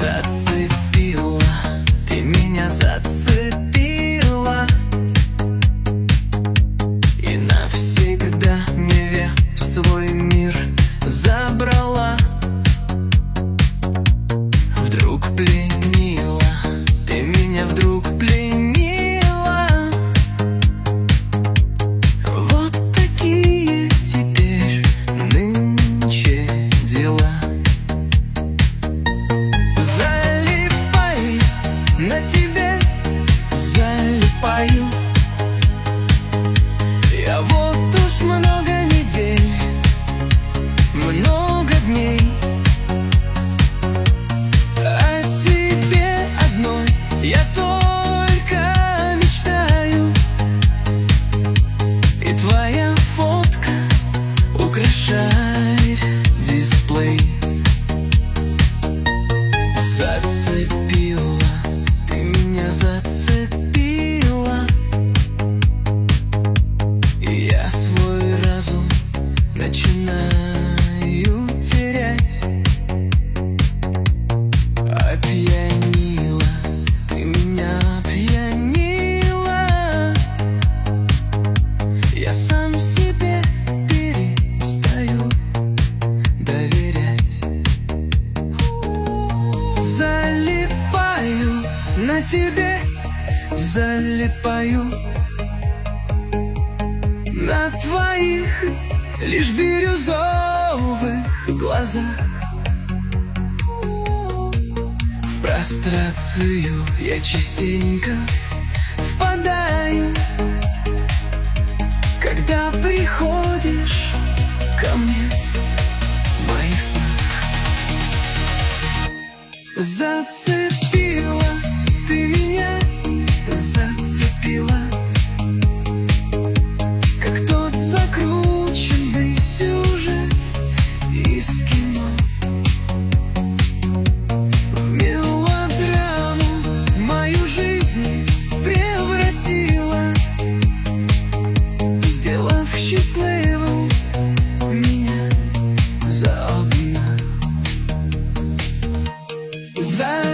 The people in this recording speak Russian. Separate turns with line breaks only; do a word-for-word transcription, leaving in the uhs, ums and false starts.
Зацепила, ты меня зацепила и навсегда меня в свой мир забрала. Вдруг пленила, ты меня вдруг пленила. Вот такие теперь нынче дела. Залипай на тебе, залипаю. Я вот уж много недель, много дней о тебе одной я только мечтаю. И твоя фотка украшает дисплей. Зацепила, ты меня зацепила, и я свой разум начинаю терять. Опьянила, ты меня опьянила, я сам себе перестаю доверять. Залипаю на тебе, залипаю на твоих лишь бирюзовых глазах. В прострацию я частенько впадаю, когда приходишь ко мне в моих снах. Зацепила, ты меня зацепила, как тот закрученный сюжет из кино. В мелодраму мою жизнь превратила, сделав счастливым меня заодно. За